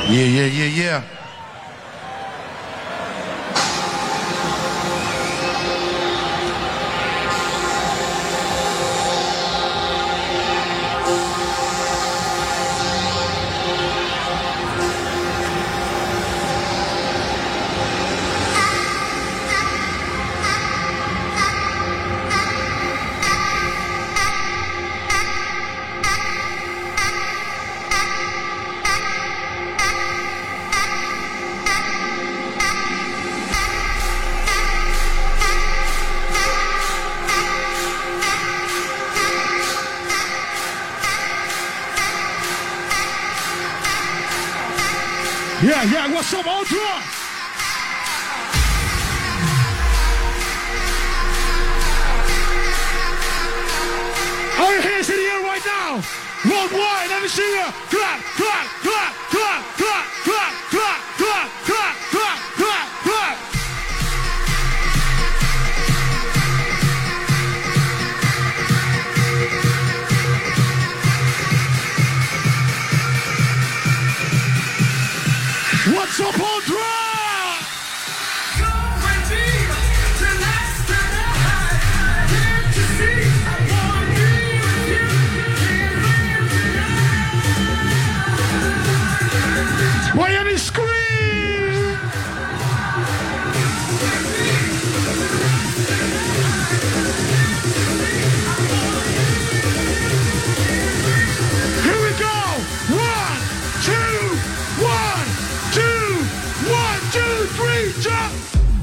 Yeah. Yeah, what's up, Ultra? All your hands in the air right now. Worldwide, let me see you. Clap, clap, clap, clap, clap, clap, clap, clap, clap, clap, clap, clap. What's up, Ultra? Miami scream! Here we go! 1, 2, 1, 2, 1, 2, 3, jump!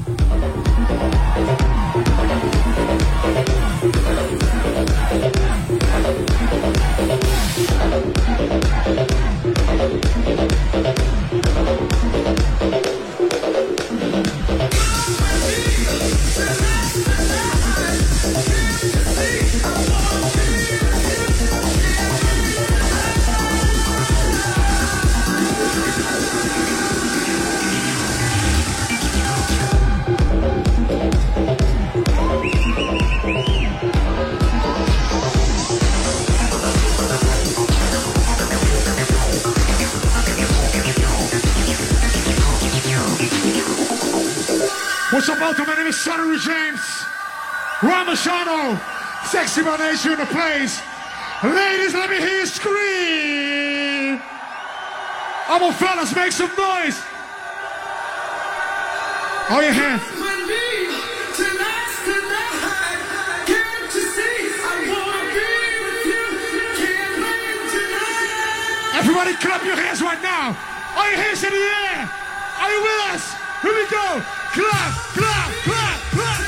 What's up, Ultra? My name is Sonny James. Ramashano, Sexy by Nature in the place. Ladies, let me hear you scream. Come on, fellas, make some noise. All your hands. Everybody clap your hands right now. All your hands in the air. Are you with us? Here we go. Clap, clap, clap, clap.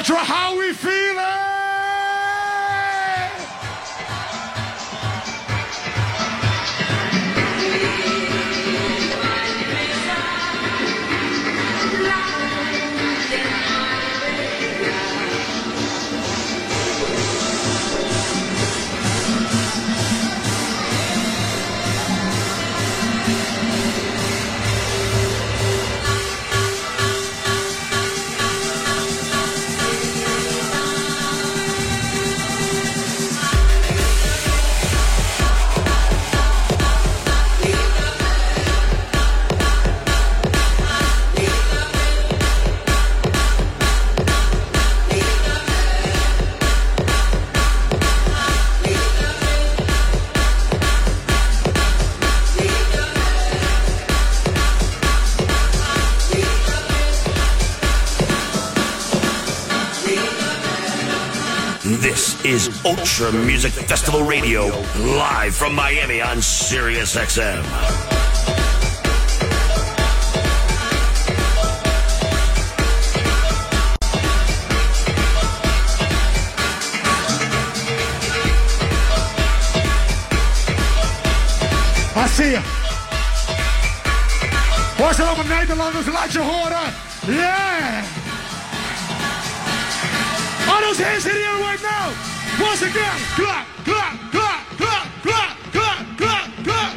Ultra, how we feeling? This is Ultra Music Festival Radio, live from Miami on Sirius XM. I see you. Was het op een Nederlanders, laat je horen. Yeah! All those hands in the air right now. Once again, clap, clap, clap, clap, clap, clap, clap, clap.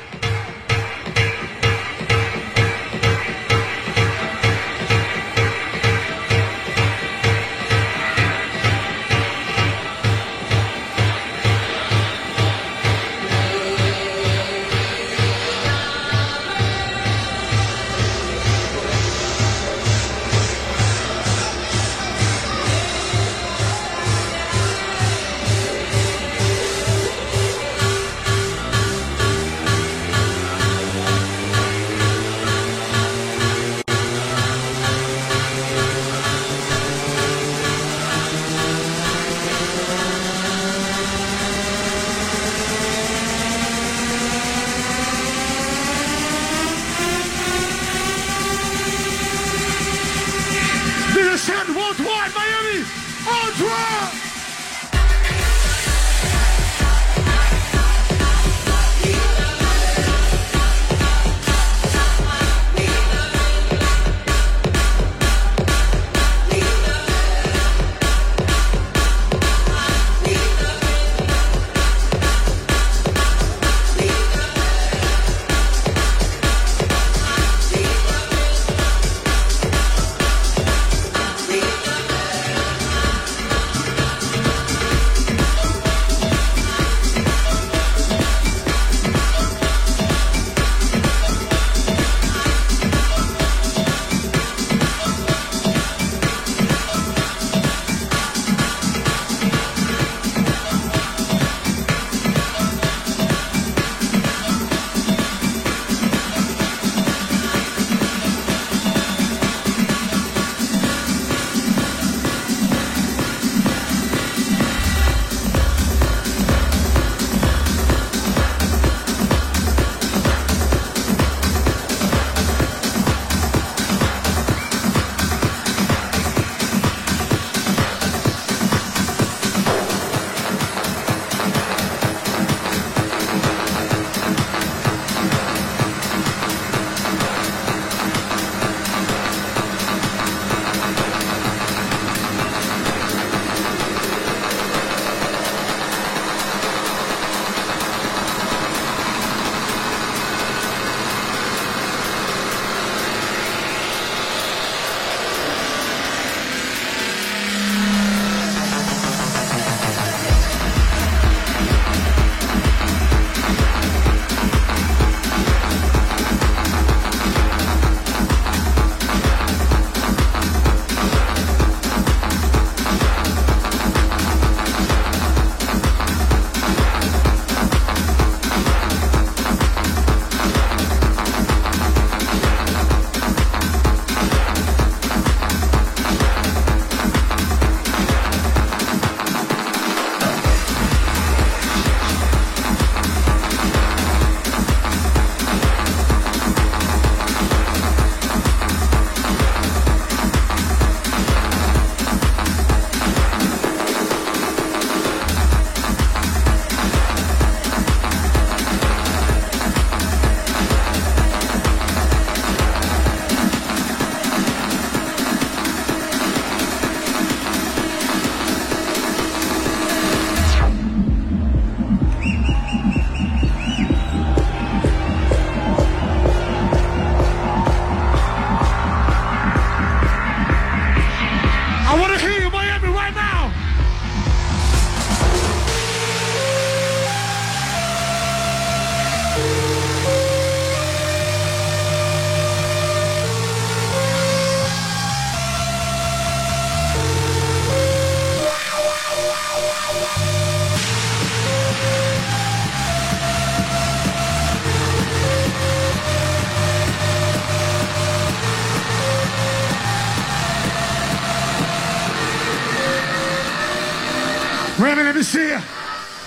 Send worldwide, Miami, Ultra!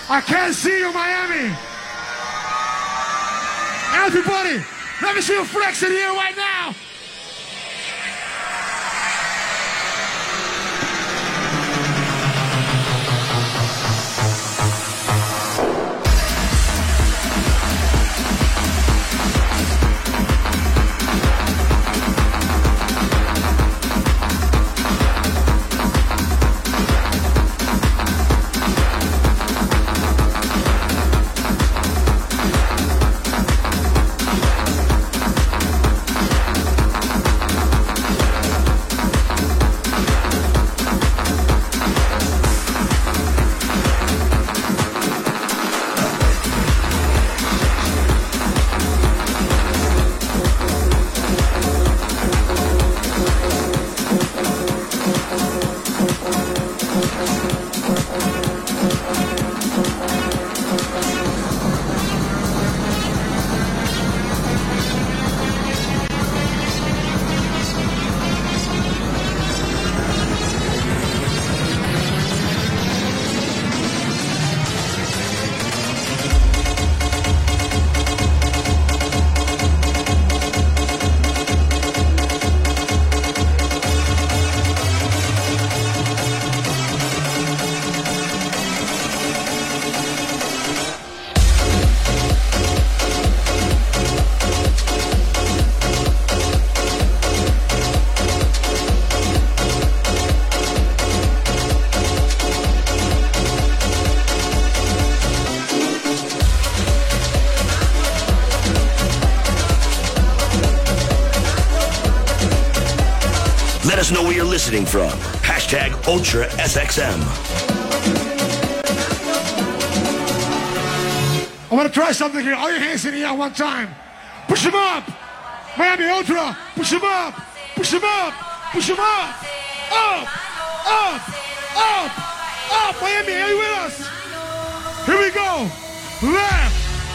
I can't see you, Miami. Everybody, let me see you flex in here right now. Let us know where you're listening from. Hashtag UltraSXM. I want to try something here. All your hands in the air one time. Push them up. Miami Ultra. Push them up. Push them up. Push them up. Up. Up. Up. Up. Miami, are you with us? Here we go. Left.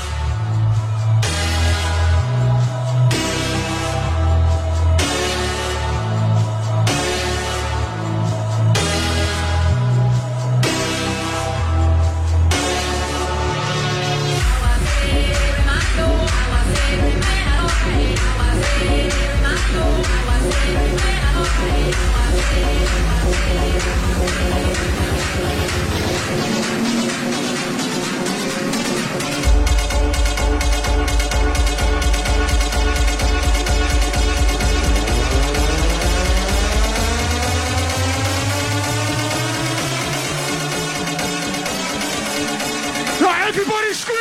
Now everybody scream!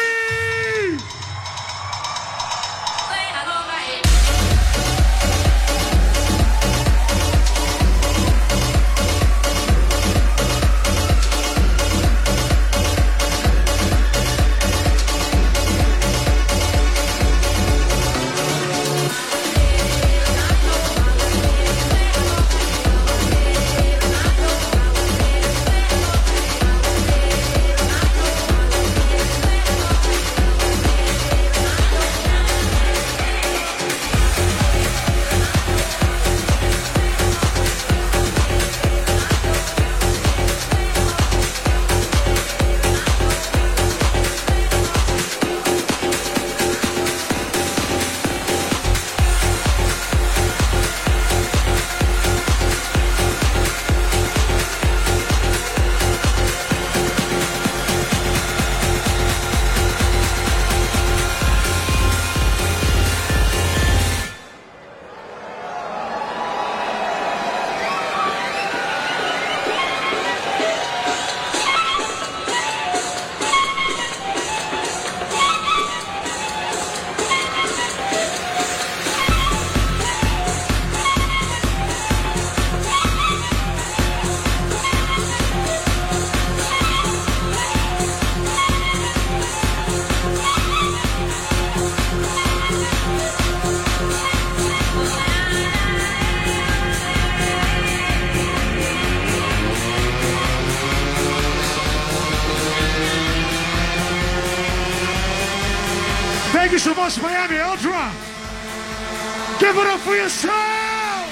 Thank you so much, Miami Ultra. Give it up for yourself.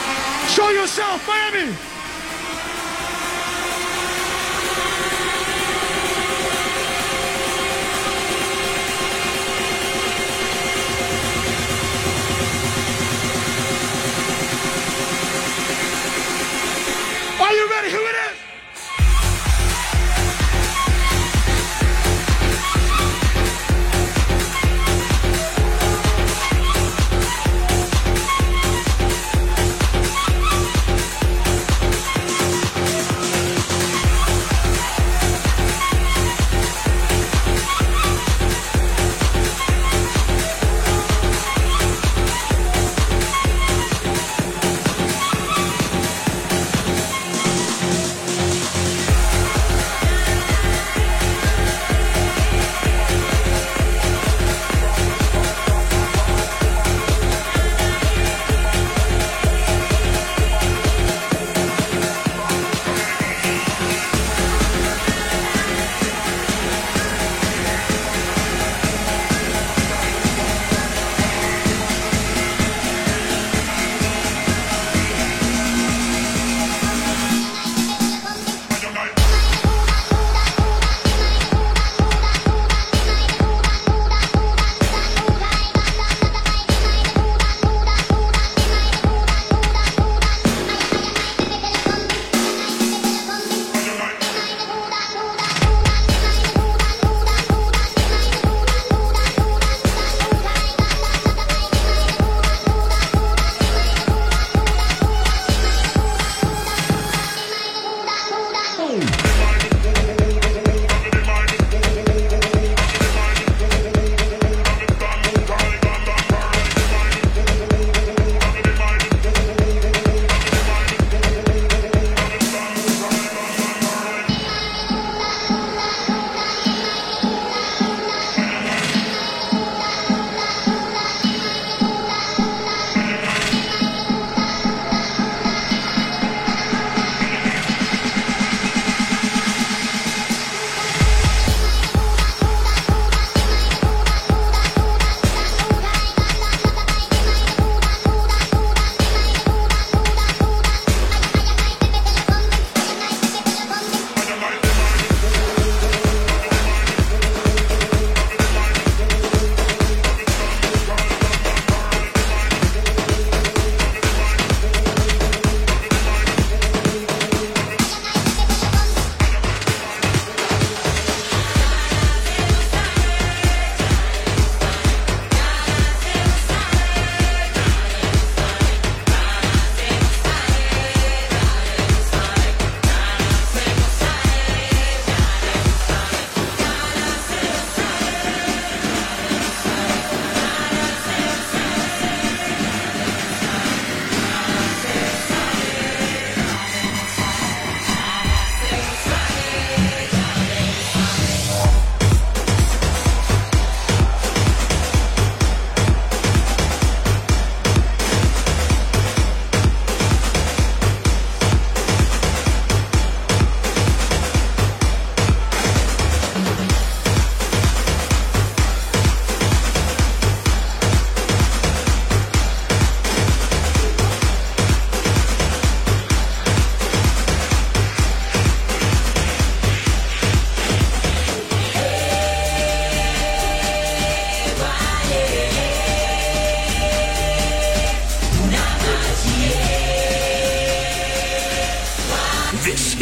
Show yourself, Miami.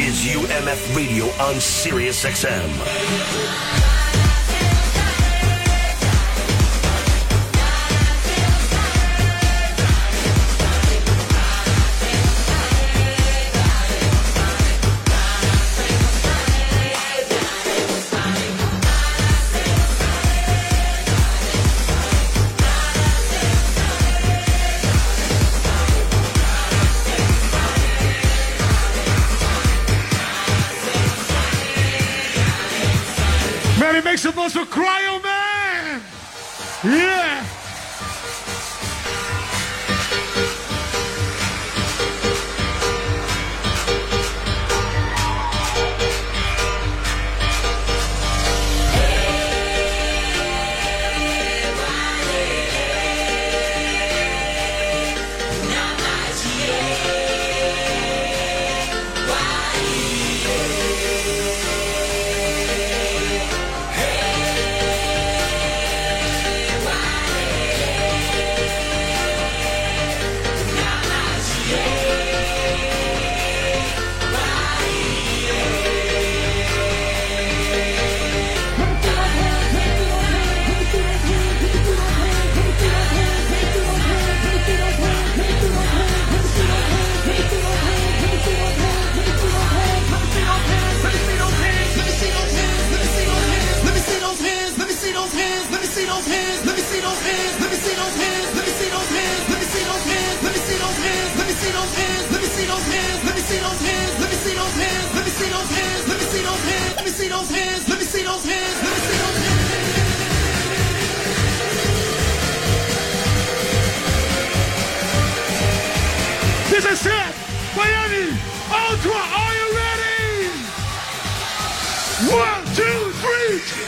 is UMF Radio on Sirius XM. Make some noise for Cryo Man! Yeah! This is it! Miami Ultra, are you ready? 1, 2, 3!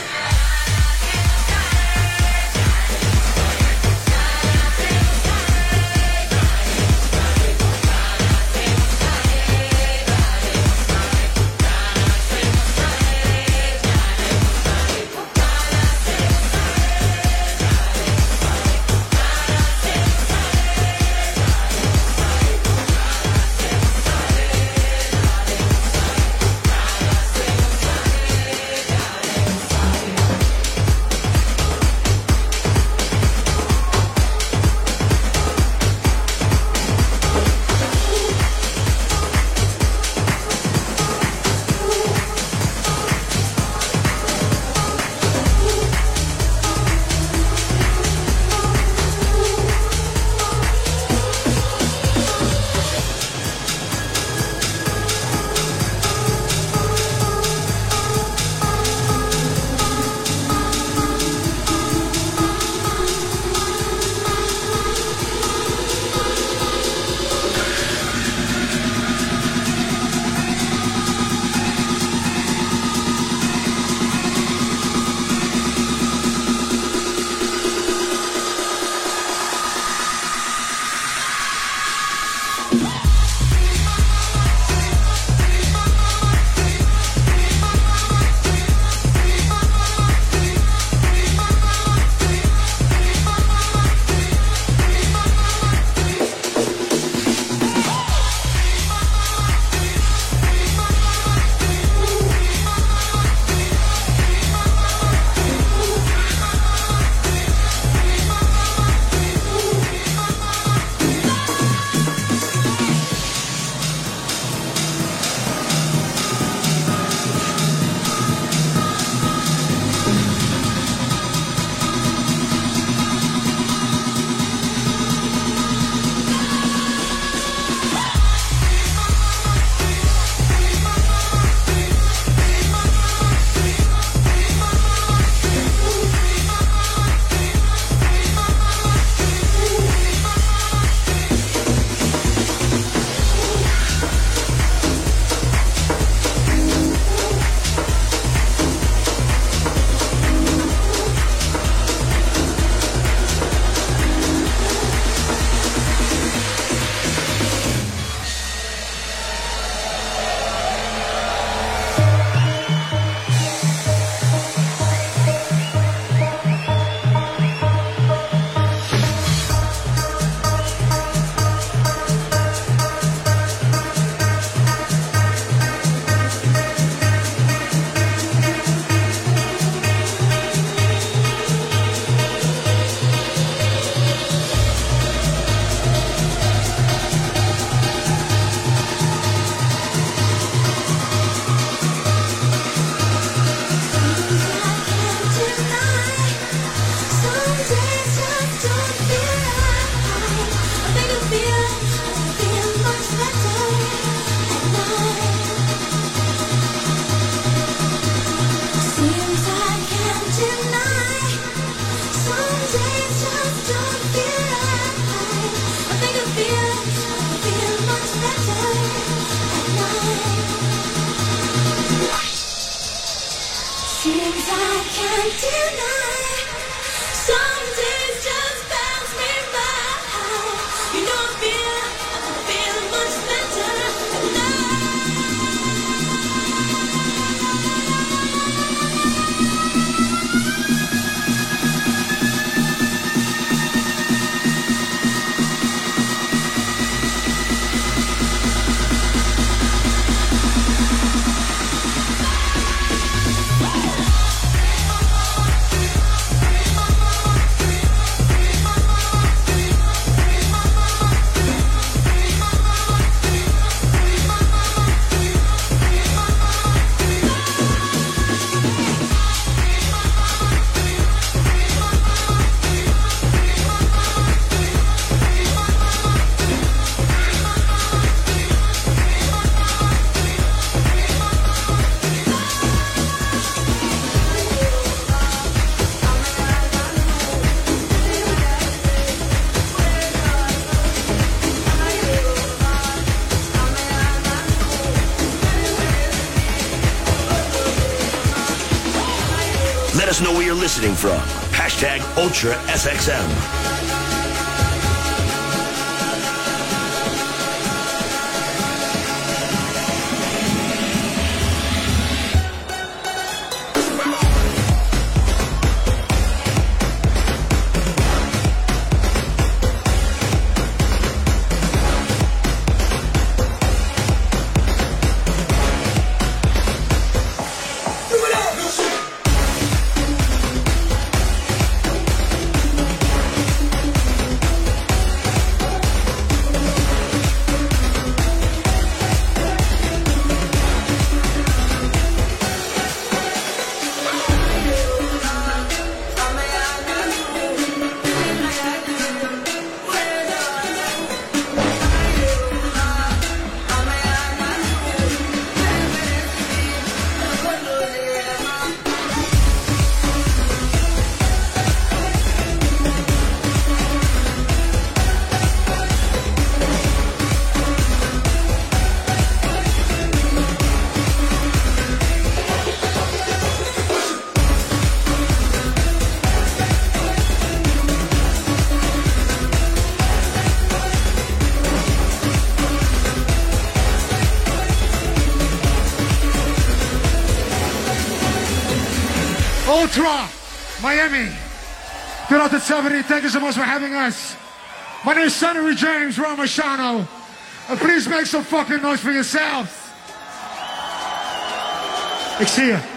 Let us know where you're listening from. Hashtag Ultra SXM. Ultra, Miami. 2070, thank you so much for having us. My name is Senator James Ramashano. And please make some fucking noise for yourselves. Ik zie je.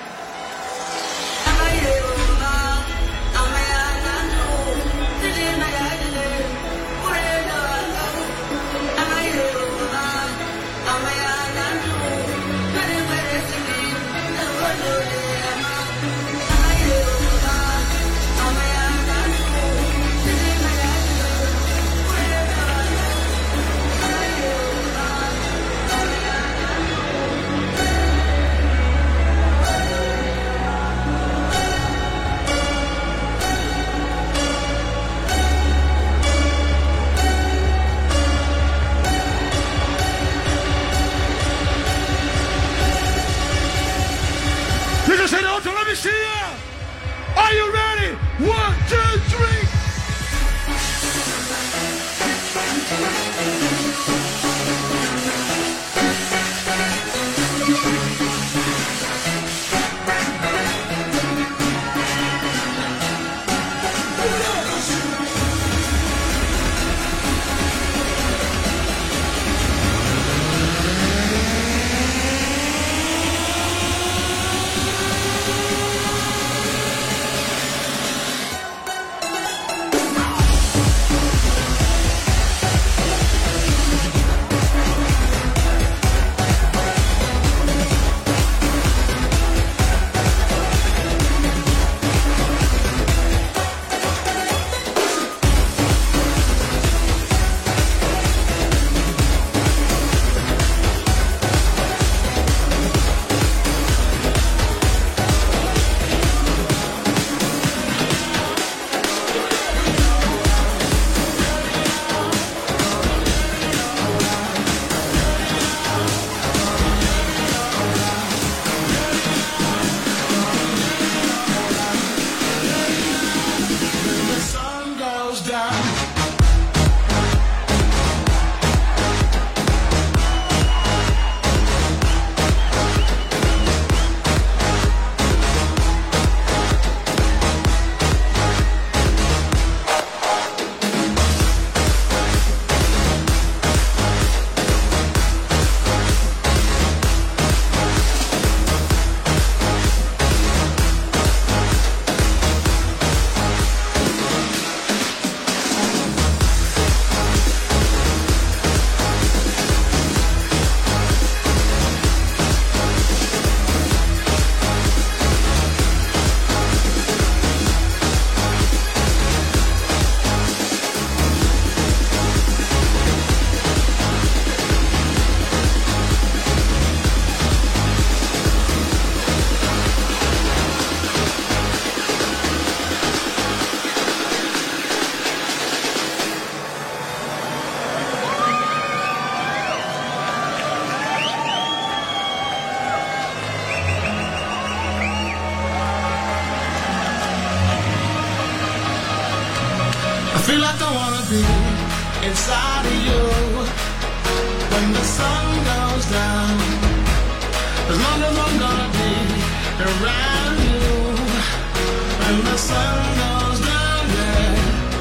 I feel like I wanna be inside of you when the sun goes down. As long as I'm gonna be around you when the sun goes down, yeah.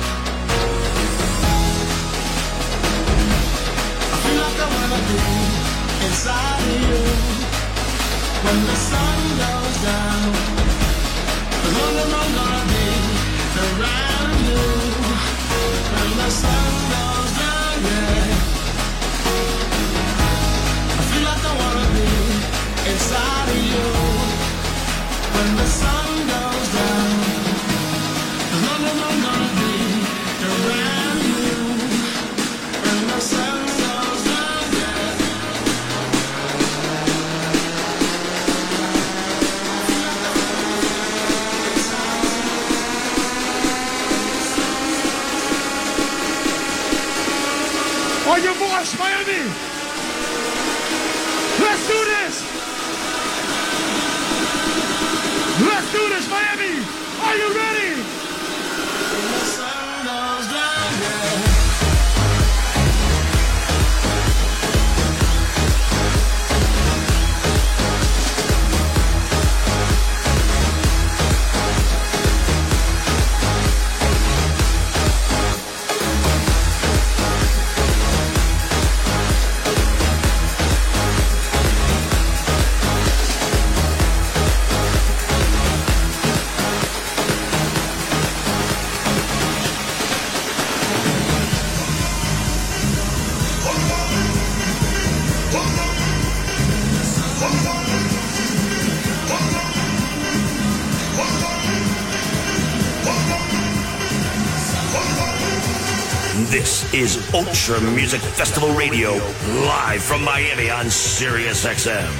I feel like I wanna be inside of you when the sun goes down. As long as I'm gonna be around you when the sun goes down, yeah. I feel like I wanna be inside of you when the sun goes down. As long as I'm gonna be around you when the sun goes down, yeah. On your voice, Miami! Let's do this! Let's do this, Miami! Are you ready? When the sun goes down, yeah. This is Ultra Music Festival Radio, live from Miami on Sirius XM.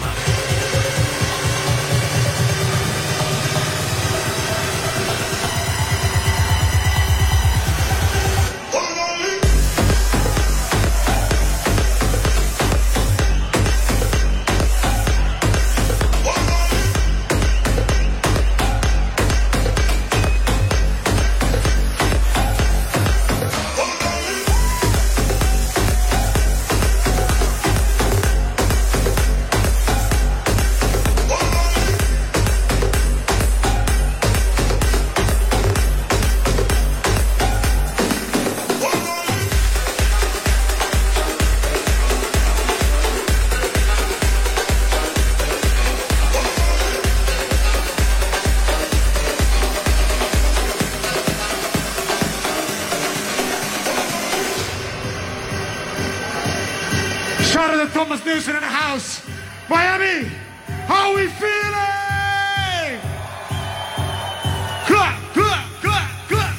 Shout out to Thomas Newson in the house. Miami, how we feeling? Clap, clap, clap, clap.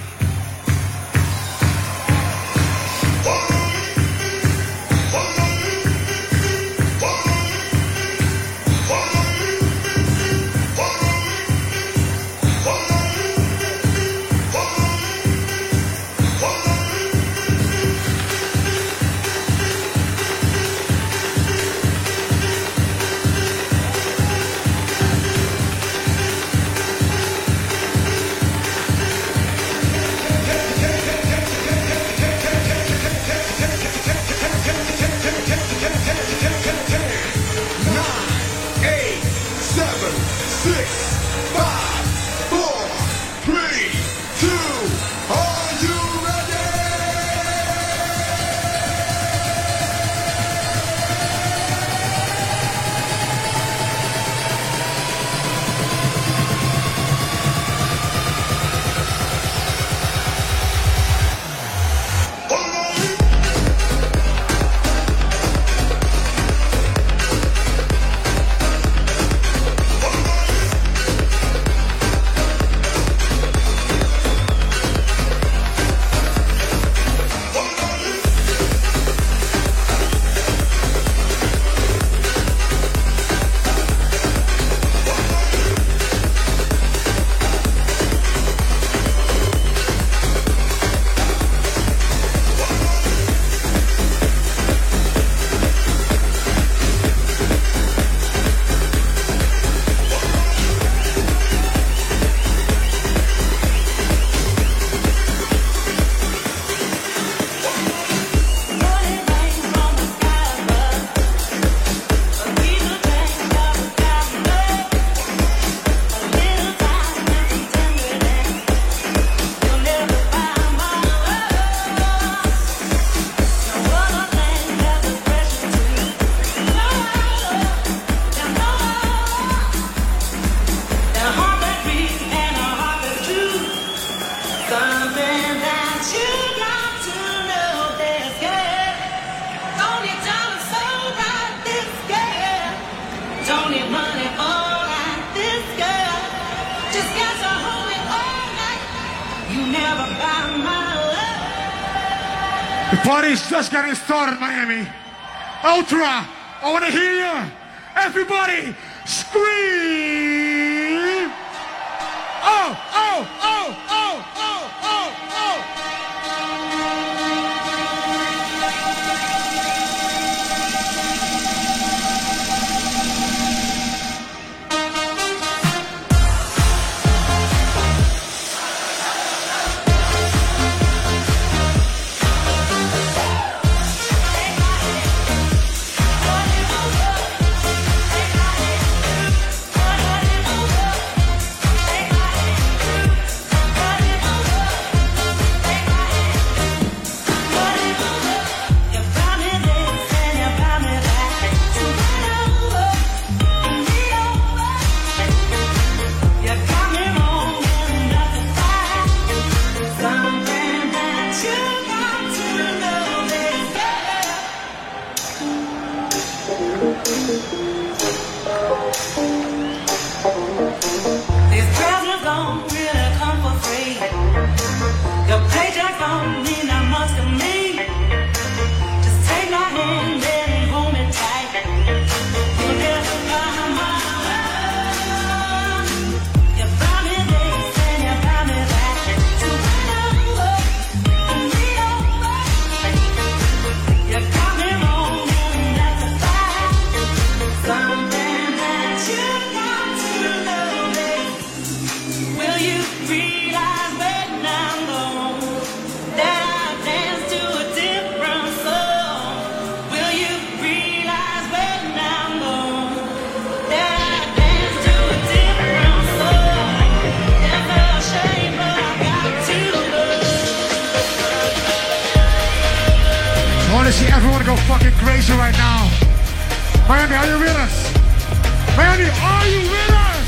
The party's just getting started, Miami. Ultra, I want to hear you. Everybody, scream! Oh, oh, oh, oh, oh, oh, oh! See everyone go fucking crazy right now. Miami, are you with us? Miami, are you with us?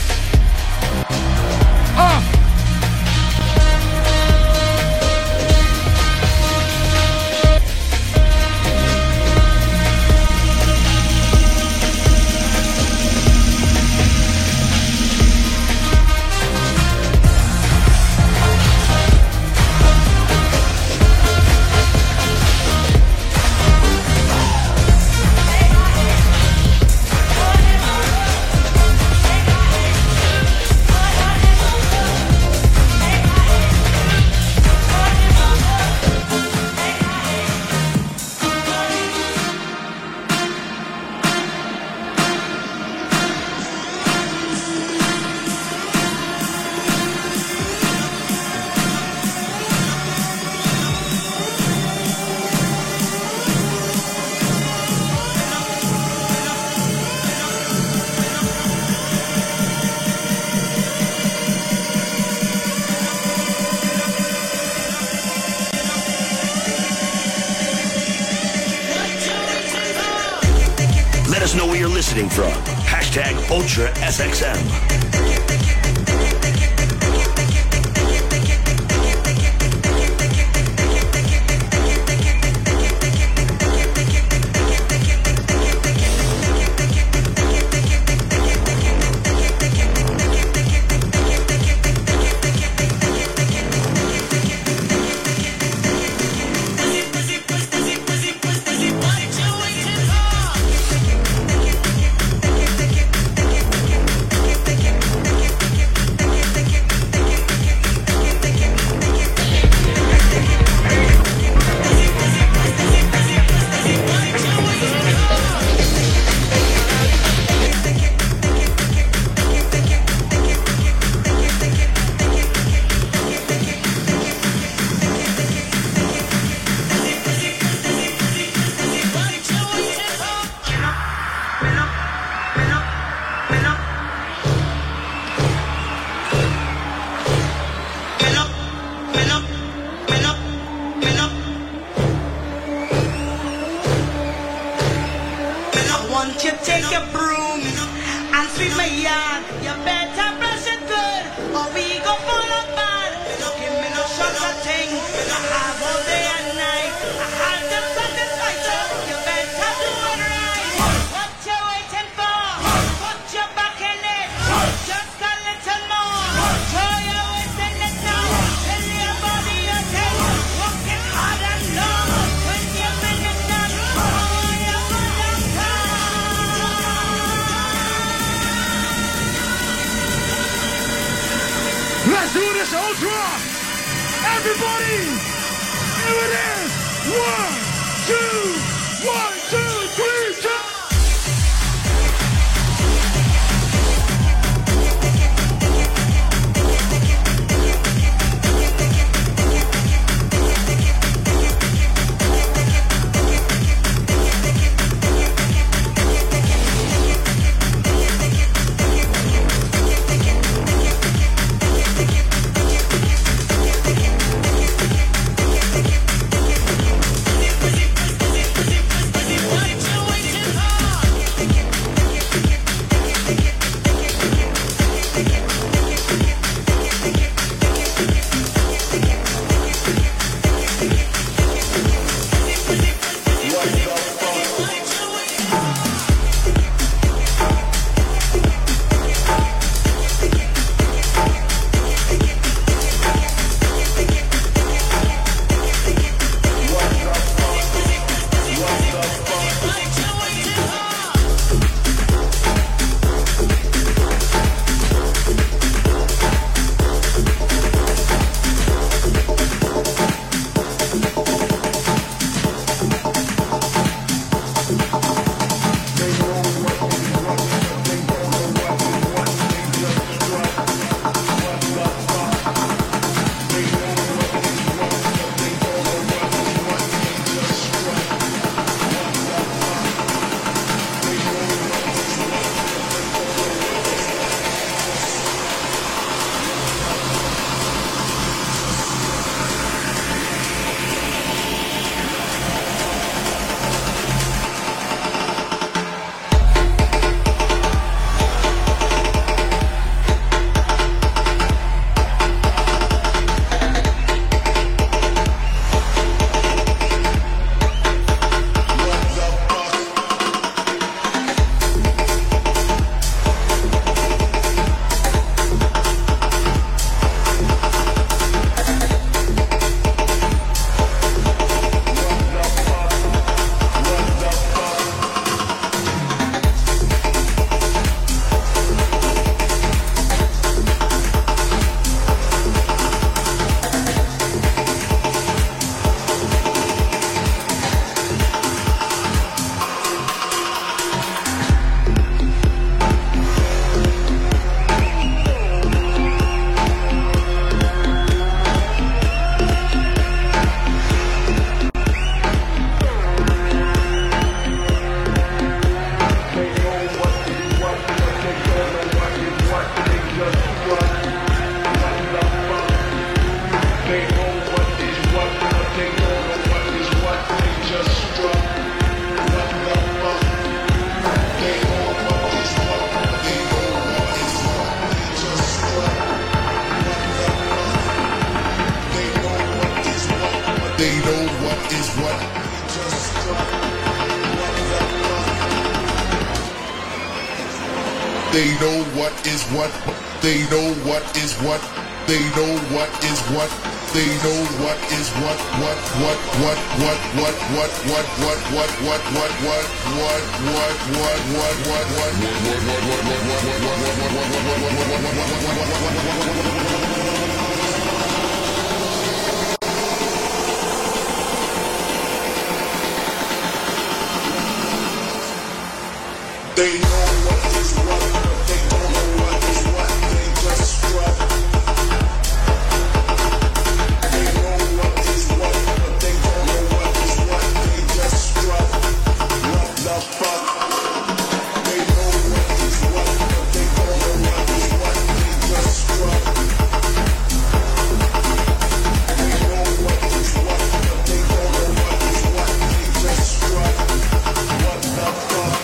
Let us know where you're listening from. Hashtag Ultra SXM. everybody! Here it is! 1, 2, 1, 2, 3, jump! They know what is what. They know what is what. They know what is what. They know what is what. They know what is what. They don't know what is what. They just strut. They know what is what, but they don't know what is what. They just strut. What the fuck? They know what is what, but they don't know what is what. They just strut. They know what is what, but they don't know what is what. They just strut. What the fuck?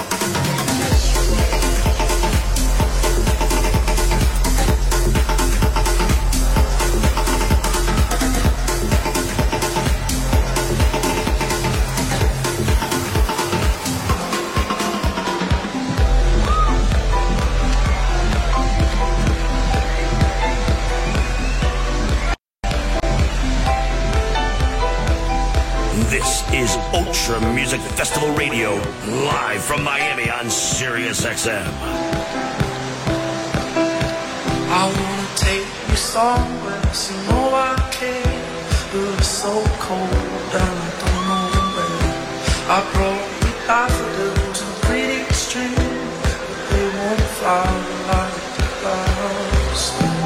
This is Ultra Music Festival Radio, live from Miami on Sirius XM. I wanna take you somewhere, so no I can. so cold and I don't know the way. I broke daffodils to the pretty extreme, but they won't fly like the clouds.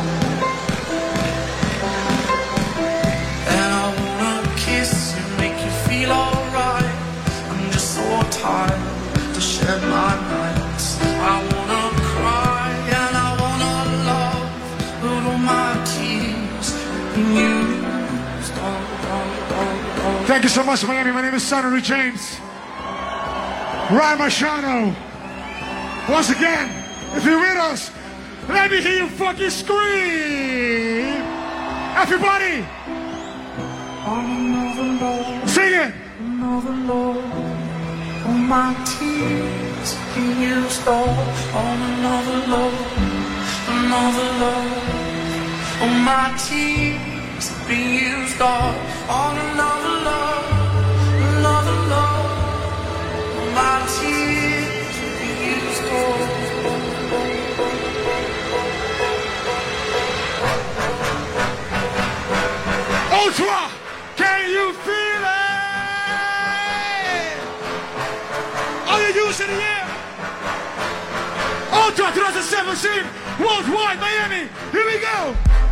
And I wanna kiss you, make you feel alright. I'm just so tired to shed my nights. I wanna cry and I wanna love, but all my tears in you. Thank you so much, Miami. My name is Sonny James. Ryan Marciano. Once again, if you're with us, let me hear you fucking scream. Everybody, sing it. Another Lord, all my tears being used all on another love, all my tears being used all on another love, all my tears being used all. Ultra, can you feel it? Are you using the air? Ultra 2017, worldwide, Miami. Here we go.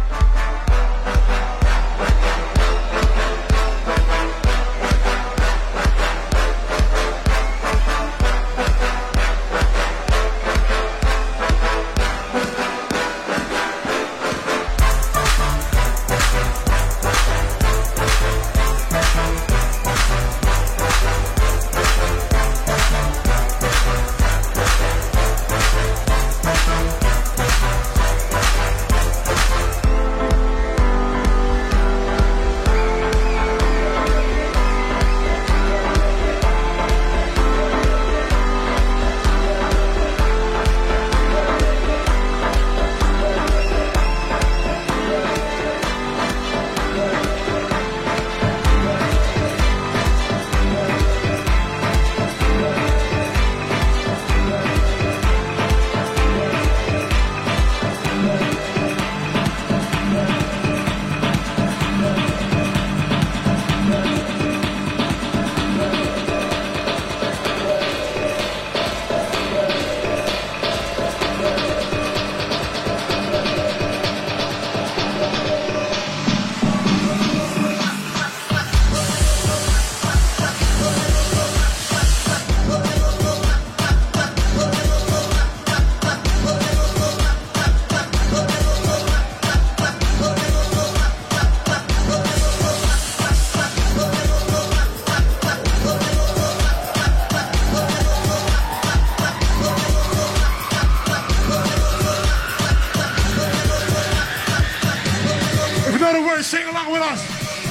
Sing along with us.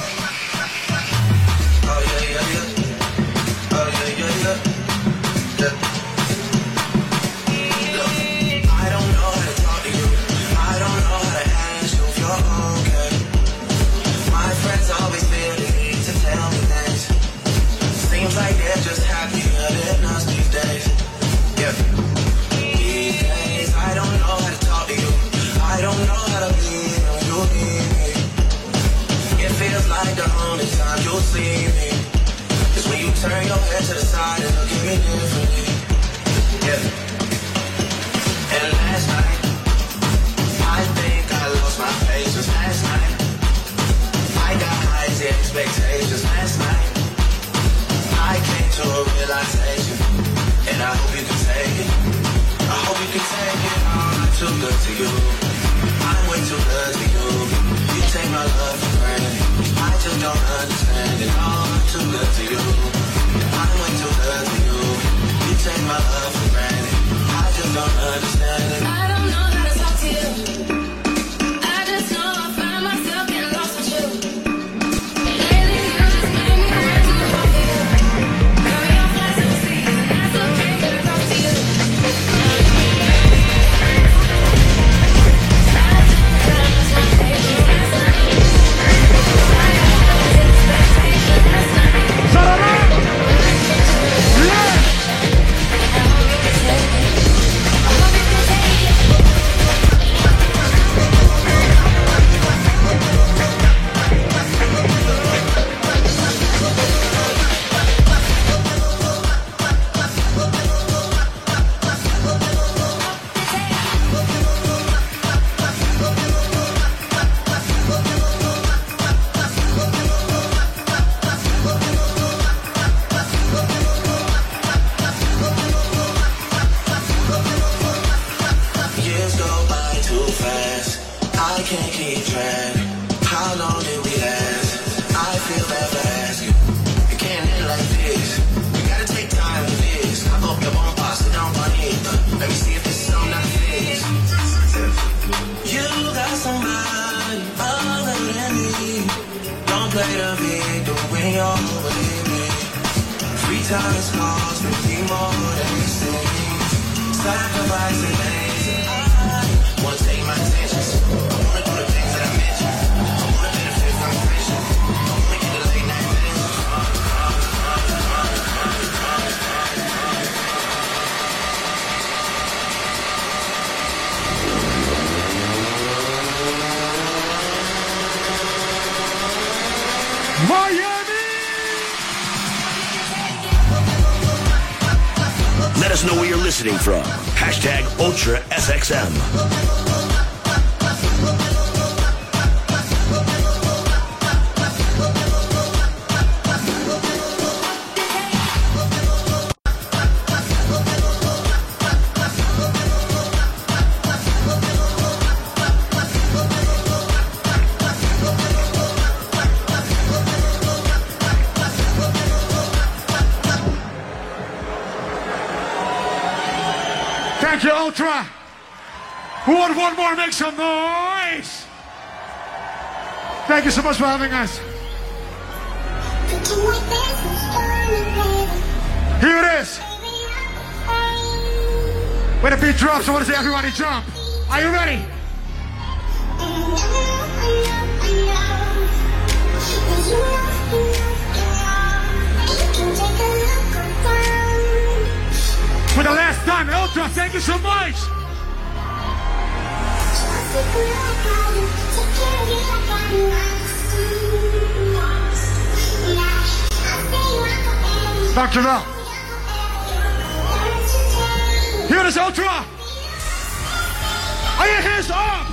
Turn your head to the side and look at me differently. Yeah. And last night, I think I lost my patience. Last night, I got high expectations. Last night, I came to a realization, and I hope you can take it. I hope you can take it. I'm too good to you. I'm way too good to you. You take my love for granted. I just don't understand it. Oh, I'm too good to you. I'm way too good to you. You take my love for granted. I just don't understand it. I don't know how to talk to you. I just know I find myself getting lost with you. Lately you just made me way too hard for you. Girl, you're fly so sweet, and that's okay, but I talk to you. Yeah! it the way you're with me. Free time is lost, but we more than the same. Sacrifice and lazy. I wanna take my attention. I wanna do the things that I mentioned. I wanna benefit from friendship. I wanna get a late night vision. Miami! Let us know where you're listening from. Hashtag Ultra SXM. Thank you, Ultra. Who want one more? Make some noise. Thank you so much for having us. Here it is. When the beat drops, I want to say everybody jump. Are you ready? For the last time, Ultra, thank you so much. Dankjewel. Here is Ultra. Are your hands up?